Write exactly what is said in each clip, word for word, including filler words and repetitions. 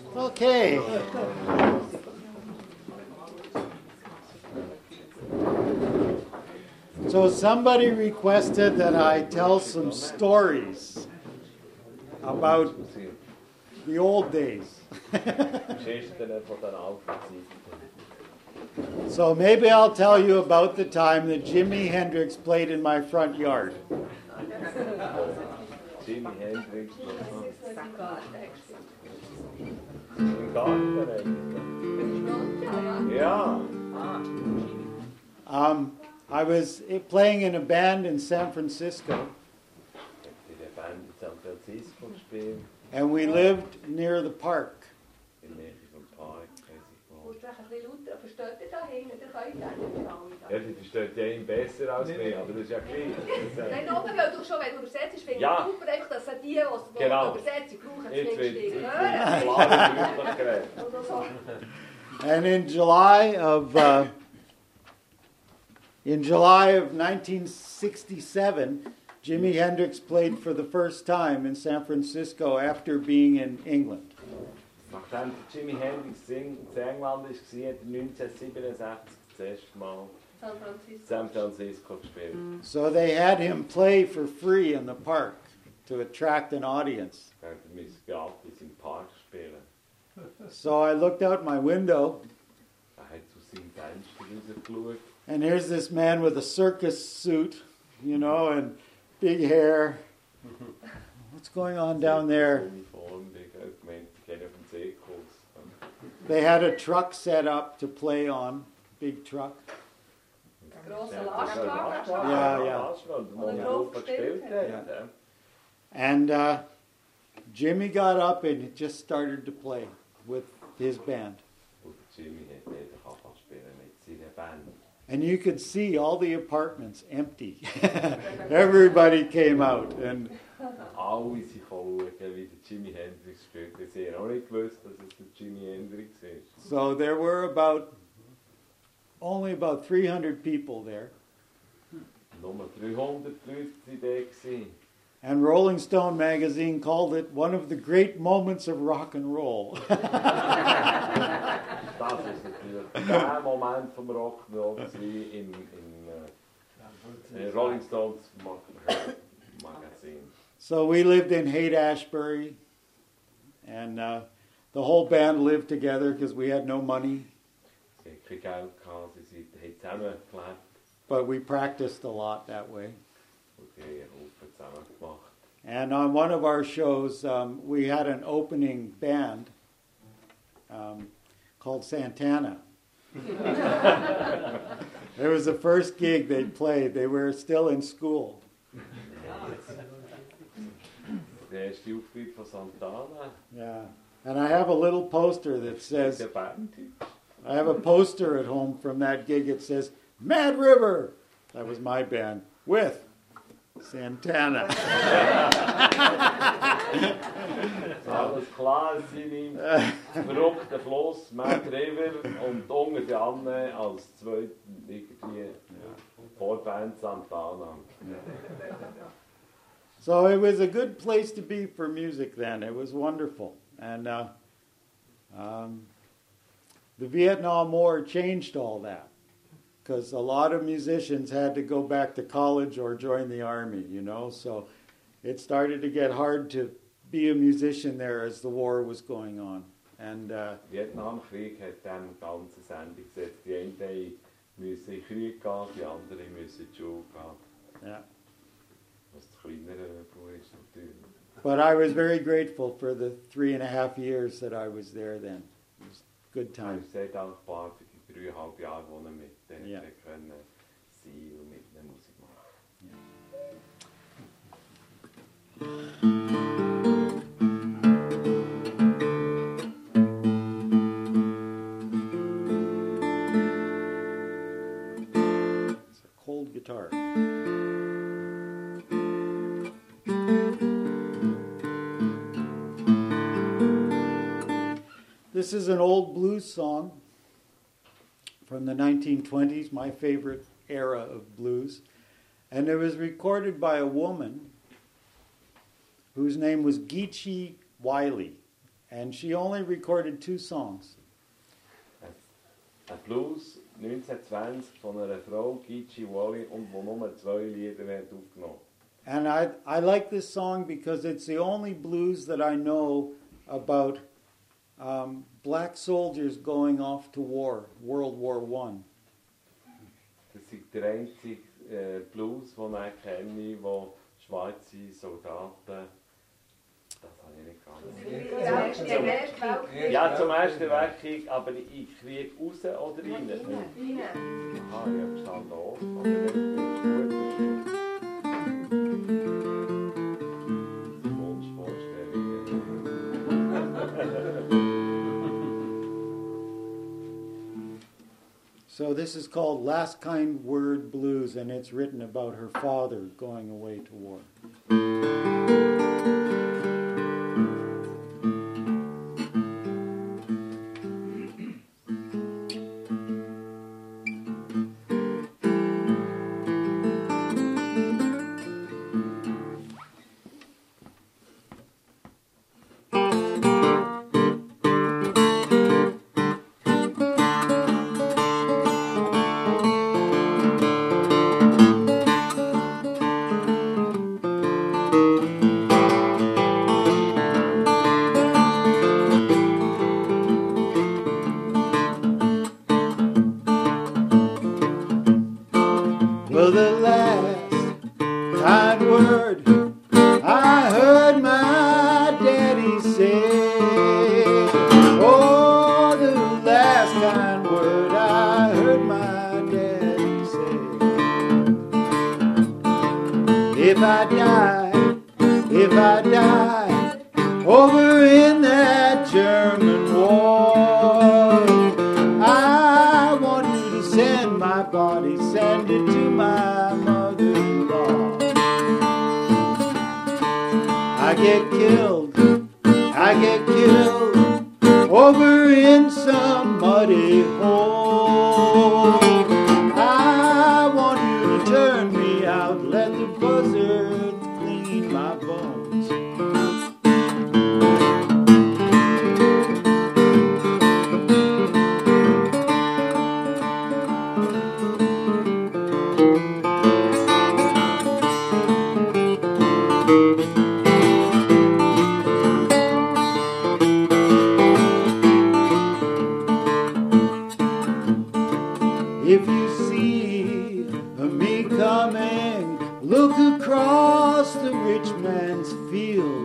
Okay. So somebody requested that I tell some stories about the old days. So maybe I'll tell you about the time that Jimi Hendrix played in my front yard. Jimi Hendrix. Yeah. Um, I was playing in a band in San Francisco, and we lived near the park. Ja, die versteht ja ihn besser als mich, aber das ist ja gleich. Nein, oben, weil du schon, wenn du übersetzt, finde ich ja. super, einfach, dass die, die genau. die Übersetzung brauchen, jetzt wird es klar And in July of uh, in July of nineteen sixty-seven, Jimi Hendrix played for the first time in San Francisco after being in England. Nachdem Jimi Hendrix in England war, hat er neunzehnhundertsiebenundsechzig das erste Mal San Francisco gespielt. So they had him play for free in the park to attract an audience. So I looked out my window, and here's this man with a circus suit, you know, and big hair. What's going on down there? They had a truck set up to play on, big truck. Yeah, yeah. yeah. And uh, Jimmy got up and just started to play with his band. And you could see all the apartments empty. Everybody came out. And alle sind gekommen, wie der Jimi Hendrix gespielt hat. Sie haben auch nicht gewusst, dass es der Jimi Hendrix ist. So there were about, only about three hundred people there. Nur dreihundert Leute waren da. And Rolling Stone magazine called it one of the great moments of rock and roll. Das ist natürlich der Moment vom Rock and Roll in, in uh, Rolling Stones magazine. So we lived in Haight-Ashbury, and uh, the whole band lived together because we had no money. But we practiced a lot that way. And on one of our shows, um, we had an opening band um, called Santana. It was the first gig they played. They were still in school. Yeah, and I have a little poster that says, I have a poster at home from that gig. It says, Mad River. That was my band, with Santana. Alles klar, sie nimmt verrückter Fluss, Mad River und ungefähr als zweite irgendwie Vorband Santana. So it was a good place to be for music then. It was wonderful. And uh, um, the Vietnam War changed all that, because a lot of musicians had to go back to college or join the army, you know. So it started to get hard to be a musician there as the war was going on. And uh, Vietnamkrieg hat dann ganze Sendung gesetzt. Die einen müssen in den Krieg gehen, die anderen müssen in die Schule gehen. Yeah. But I was very grateful for the three and a half years that I was there then. It was a good time. Ich bin sehr dankbar für die dreieinhalb Jahre, wo wir mit denen yeah. können sein und mit der Musik machen. It's a cold guitar. This is an old blues song from the nineteen twenties, my favorite era of blues. And it was recorded by a woman whose name was Geechee Wiley. and she only recorded two songs. Ein Blues neunzehnhundertzwanzig von einer Frau, Geechee Wally, und wo nur zwei Lieder werden aufgenommen. And I, I like this song because it's the only blues that I know about um, black soldiers going off to war, World War One. Das ist der einzige äh, Blues, den ich kenne, wo Schweizer Soldaten... Das habe ich nicht ganz. Ja, zum Ersten Weltkrieg, aber in Krieg raus oder rein? Rein. Aha, ich habe verstanden auch, aber nicht gut verstehen. So this is called Last Kind Word Blues, and it's written about her father going away to war. Well, the last kind word I heard my daddy say. Oh, the last kind word I heard my daddy say. If I die, if I die over in that German war, I want you to send my body, send it to my mother-in-law. I get killed, I get killed over in some muddy hole. I want you to turn me out, let the buzzards clean my bones. If you see me coming, look across the rich man's field.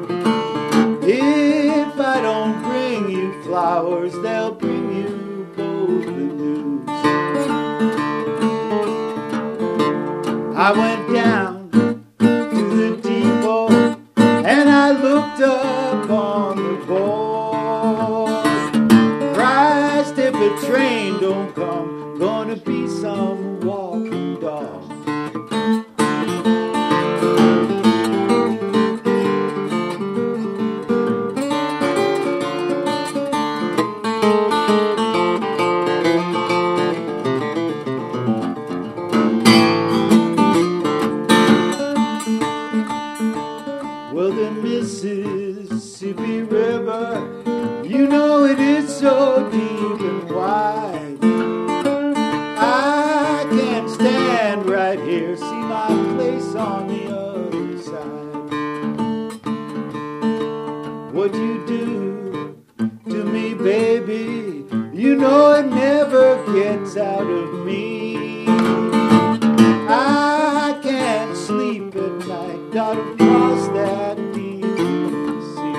If I don't bring you flowers, they'll bring you both the news. I went down to the depot and I looked up on the board. Christ, if a train don't come, gonna be some walking dog. Well, the Mississippi River, you know it is so deep and wide. I can't stand right here, see my place on the other side. What you do to me, baby, you know it never gets out of me. I can't sleep at night, got to cross that deep sea.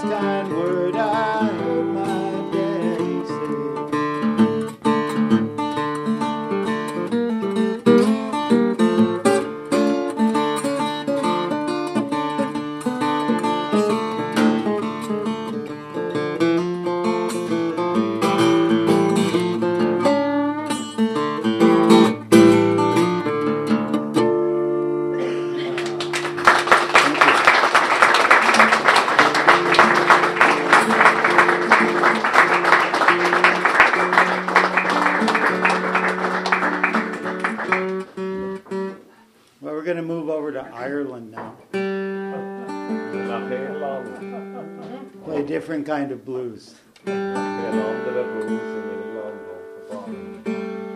last kind word I heard my daddy say. Well, we're going to move over to Ireland now. Nach Irland. Play a different kind of blues. Ein anderer Blues in Irland offenbar.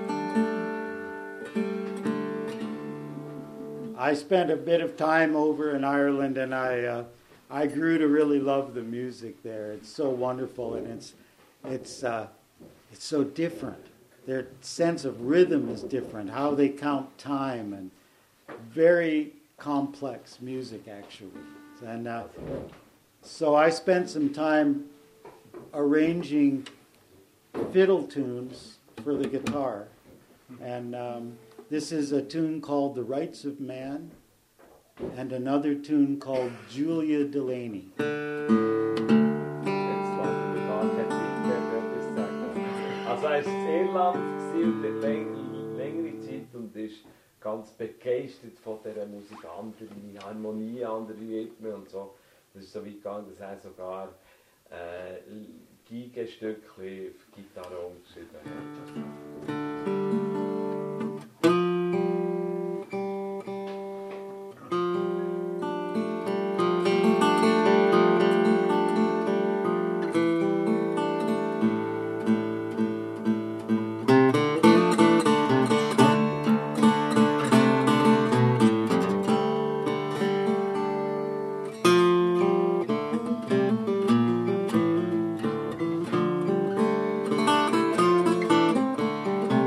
I spent a bit of time over in Ireland, and I uh, I grew to really love the music there. It's so wonderful, and it's it's uh, it's so different. Their sense of rhythm is different. How they count time, and very complex music actually. And uh, so I spent some time arranging fiddle tunes for the guitar, and um, this is a tune called "The Rights of Man," and another tune called "Julia Delaney." Jetzt lassen wir gar kein Lied mehr für das sagen. Also er ist in Irland gewesen, und läng- längere Zeit und ist ganz begeistert von dieser Musik, andere Harmonie, andere Rhythmen und so. Das ist so weit gegangen, dass er sogar äh, Geigenstückchen auf Gitarre umgeschrieben hat. Thank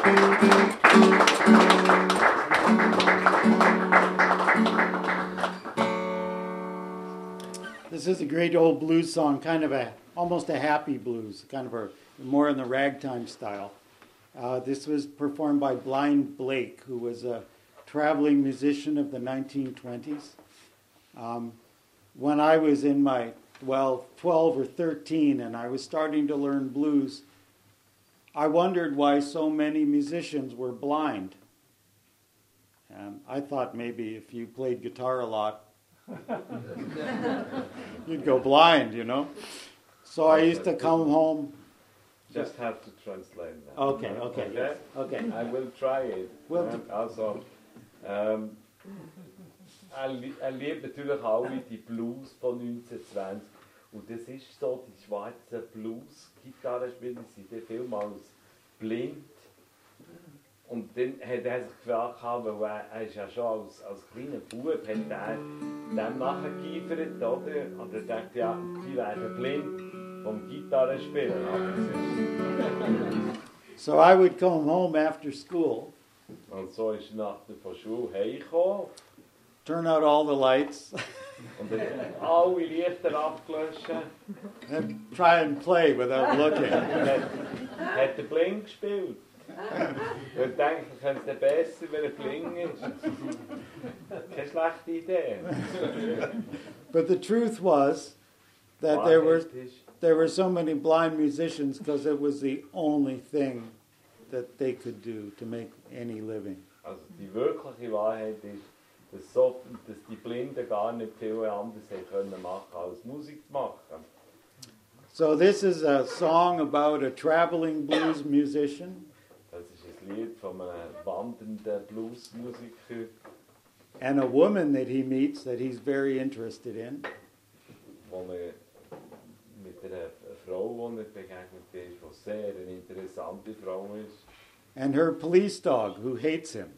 This is a great old blues song, kind of a almost a happy blues, kind of a more in the ragtime style. Uh, this was performed by Blind Blake, who was a traveling musician of the nineteen twenties. Um, when I was in my, well, twelve or thirteen, and I was starting to learn blues, I wondered why so many musicians were blind. And I thought maybe if you played guitar a lot, you'd go blind, you know. So I used to come home. Just have to translate that. Okay, okay, okay. yes, okay. I will try it. Well, ähm, also, ähm, er, li er liebt natürlich alle die Blues von neunzehnhundertzwanzig. Und das ist so, die Schweizer Blues-Gitarrenspieler sind dann vielmals blind. Und dann hat er sich gefragt, weil er, er ist ja schon als, als kleiner Bub, hat er dem nachgeeifert, oder? Und er dachte, ja, die werden blind vom Gitarrenspielen. So I would come home after school, Und so ist er nach der Schule heimgekommen. turn out all the lights, Und dann alle Lichter abgelöscht. and try and play without looking. Hat, hat er blind gespielt. Ich denke, ich könnte es besser, wenn er blind ist. Keine schlechte Idee. But the truth was that there were there were so many blind musicians because it was the only thing that they could do to make any living. Also die wirkliche Wahrheit ist, dass, so, dass die Blinden gar nicht viel anderes können machen, als Musik zu machen. So this is a song about a traveling blues musician. Das ist ein Lied von einem wandernden Bluesmusiker. And a woman that he meets that he's very interested in. Wo er mit einer Frau, die er begegnet ist, die sehr eine interessante Frau ist. And her police dog who hates him.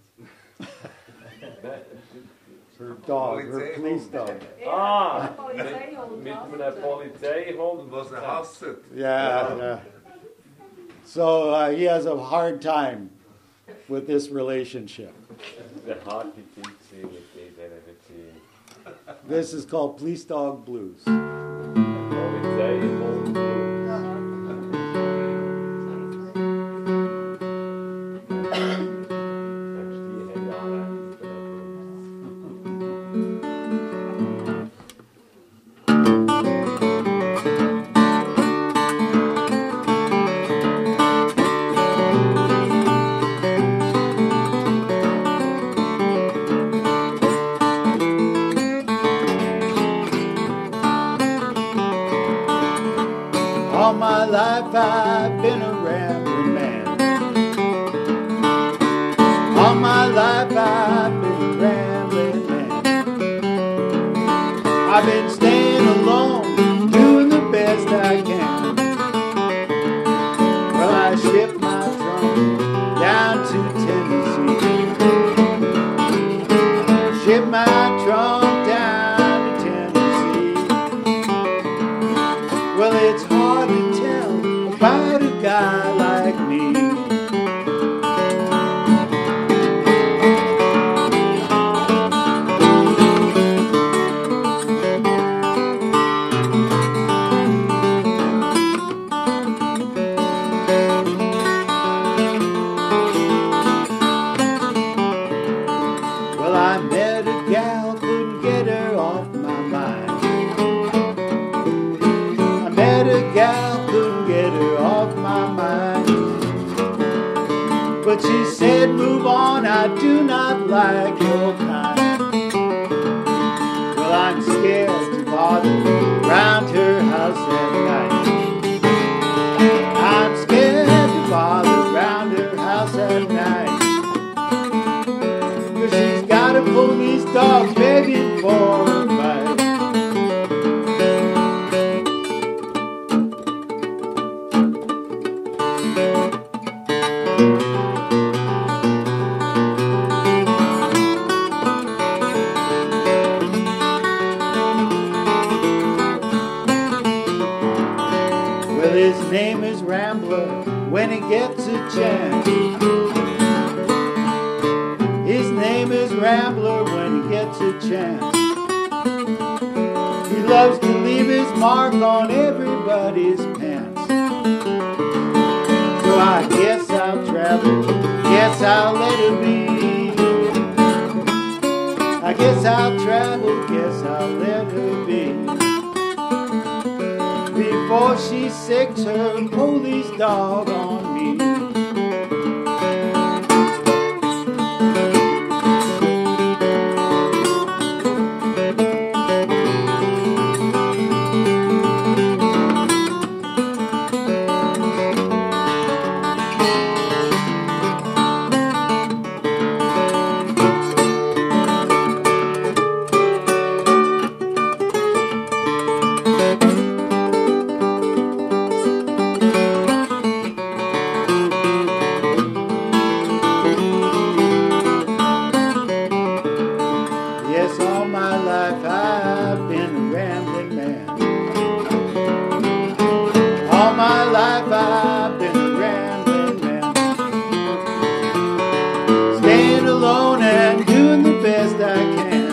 Her dog, her police dog. Ah, mit, Polizeihund. mit einem Polizeihund. Was er hasst. Yeah. yeah. So uh, he has a hard time with this relationship. Der harte Typ mit dieser Beziehung. This is called Police Dog Blues. Polizeihund. All my life I've been a rambling man. All my life I've been a rambling man. I've been staying alone, doing the best I can. Well, I shipped my trunk down to Tennessee. Shipped my trunk down to Tennessee. Well, it's hard to tell about a guy like me. Well, I met a gal, couldn't get her off my mind. I met a gal, couldn't get her off my mind. But she said, move on, I do not like your kind. Well, I'm scared to bother round her house at night. I'm scared to bother round her house at night. Cause she's got a police dog begging for a bite. Well, his name is Rambler when he gets a chance. rambler when he gets a chance. He loves to leave his mark on everybody's pants. So I guess I'll travel, guess I'll let her be. I guess I'll travel, guess I'll let her be. Before she sicks her police dog on me. Yes, all my life I've been a rambling man. All my life I've been a rambling man. Staying alone and doing the best I can.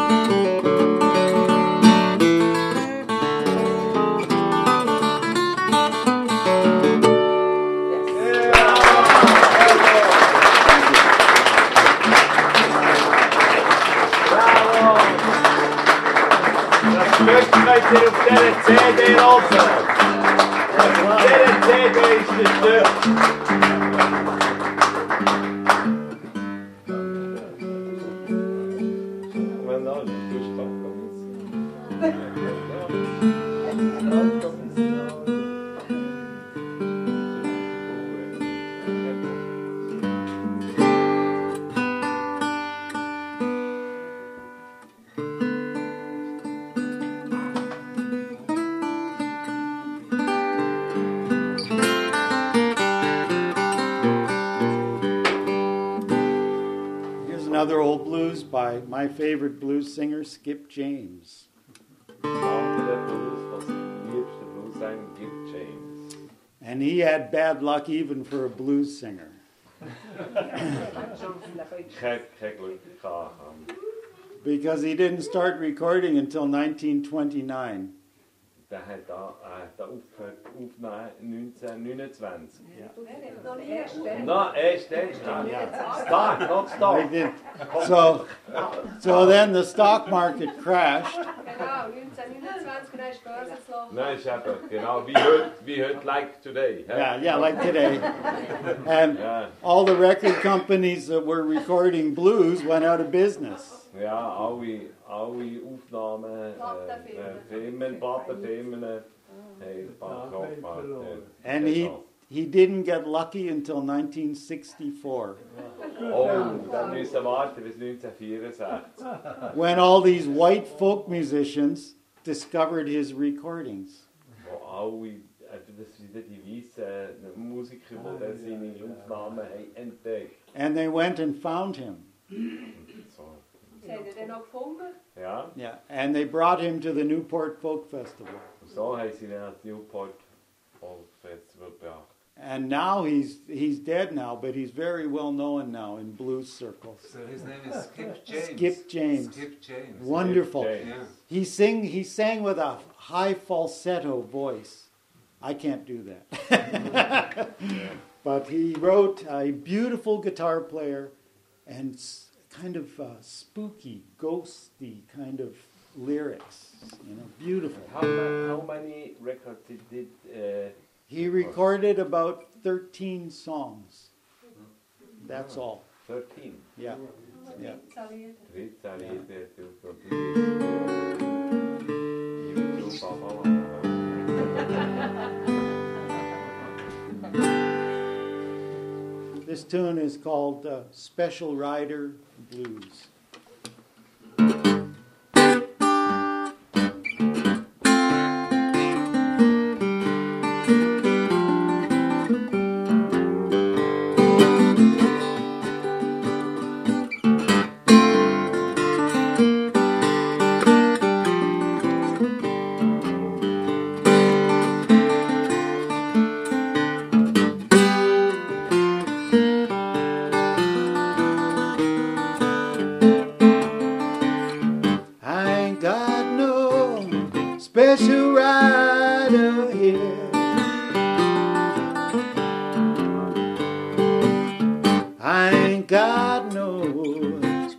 Stück könnt ihr auf dieser C D hören. Auf dieser C D ist das Stück. Wenn alles, du stopp Here's another old blues by my favorite blues singer, Skip James. Andere Blues, was die liebste Blues-Sänger gibt, James. And he had bad luck even for a blues singer. Kein, kein Glück gehabt. Because he didn't start recording until nineteen twenty-nine. Der hat da, äh, da aufgehört, aufgenommen neunzehnhundertneunundzwanzig. Noch nie erst. No, erst dann, Start, not stop. He did. So, so then the stock market crashed. Genau, neunzehnhundertneunundzwanzig, dann ist die Börse zu Nein, ist eben, genau, wie heute, wie heute, like today. hä? Yeah, yeah, like today. And Ja, all the record companies that were recording blues went out of business. ja, alle, alle Aufnahmen, äh, äh, Filmen, Plattenfilmen, hey, bankrott gemacht. äh, And he he didn't get lucky until nineteen sixty-four, Oh, dann müssen wir warten bis neunzehnhundertvierundsechzig. when all these white folk musicians discovered his recordings. Wo alle, äh, das sind die weißen Musiker, die dann seine Aufnahmen haben entdeckt. And they went and found him. So, Sie haben ihn dann noch gefunden. ja, Yeah, and they brought him to the Newport Folk Festival. und so haben sie ihn ans Newport Folk Festival gebracht. And now he's he's dead now, but he's very well known now in blues circles. So his name is Skip James. Skip James. Skip James. Wonderful. James. Yeah. He sing he sang with a high falsetto voice. I can't do that. But he wrote a beautiful guitar player and s- kind of uh, spooky, ghosty kind of lyrics. You know, beautiful. How, ma- how many records did, did uh, He recorded about thirteen songs. That's all. thirteen? Yeah. Yeah. Zahliert. dreizehn Lieder auf YouTube anfangen. This tune is called uh, Special Rider Blues.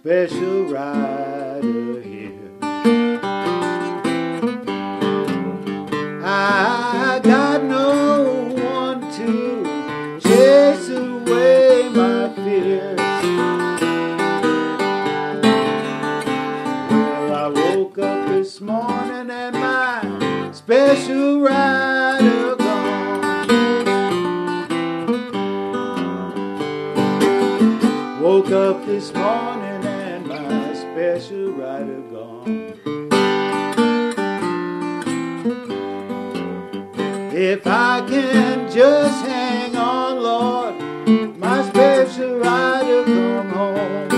special rider here. I got no one to chase away my fears. Well, I woke up this morning and my special rider gone. Woke up this morning and my special rider gone. If I can just hang on, Lord, my special rider come home.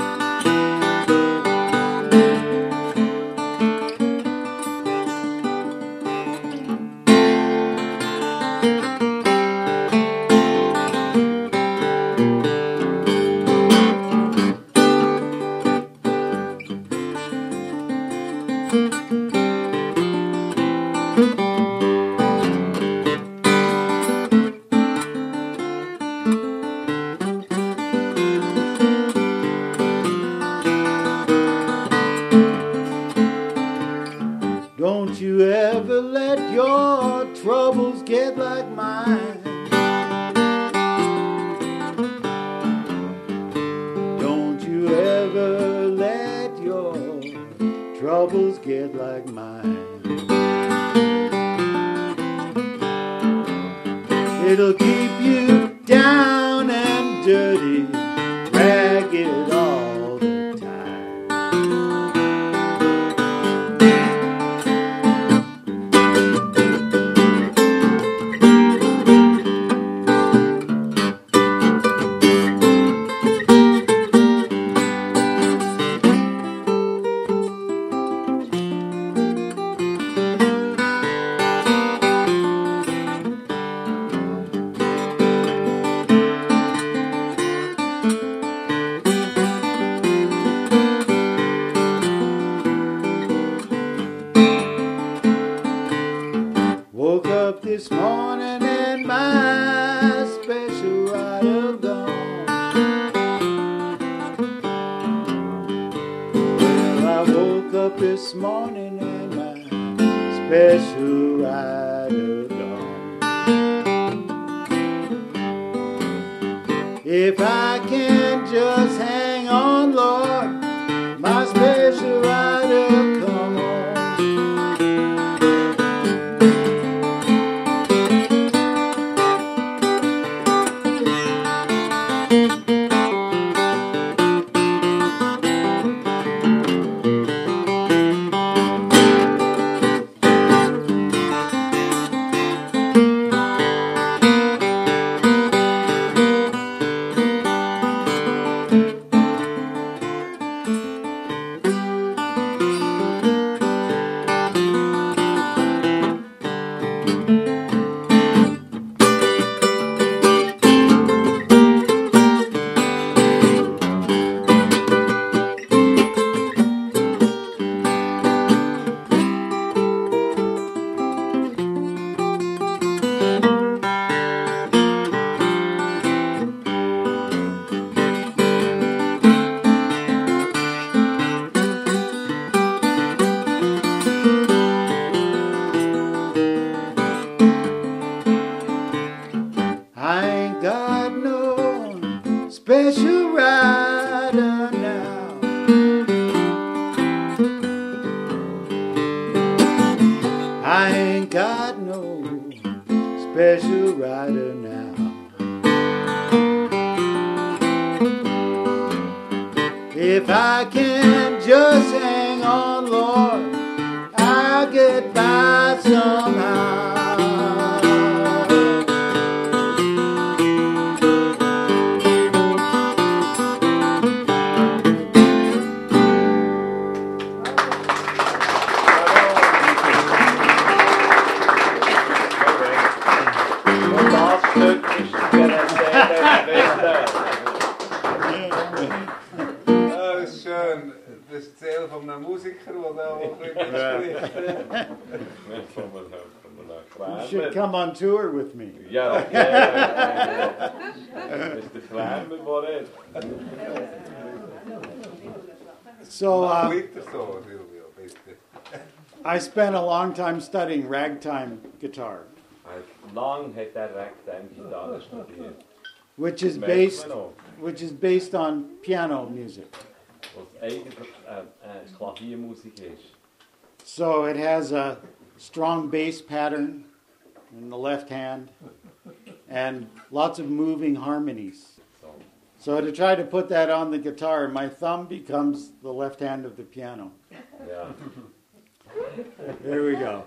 Don't you ever let your troubles get like mine. Don't you ever let your troubles get like mine. It'll keep you down and dirty, ragged all the time. Woke up this morning and my special rider gone. Well, I woke up this morning and my special rider gone. If I can just hang on, Lord, my special rider come home. I ain't got no special rider now. I ain't got no special rider now. If I can just hang on, Lord, I'll get by somehow. Ah, das ist schön. Das ist die Seele von einem Musiker, der da auch spricht. You should come on tour with me. Ja, ja, ja. Das ist der Krämer, der redet. So uh, Lite så, Silvio, visst. I spent a long time studying ragtime guitar, Lang hat er Ragtime-Gitarre studiert. which is Merkt based man auch, which is based on piano music. was eigentlich äh, äh, Klaviermusik ist. So it has a strong bass pattern in the left hand and lots of moving harmonies. So. So to try to put that on the guitar, my thumb becomes the left hand of the piano. Ja. There we go.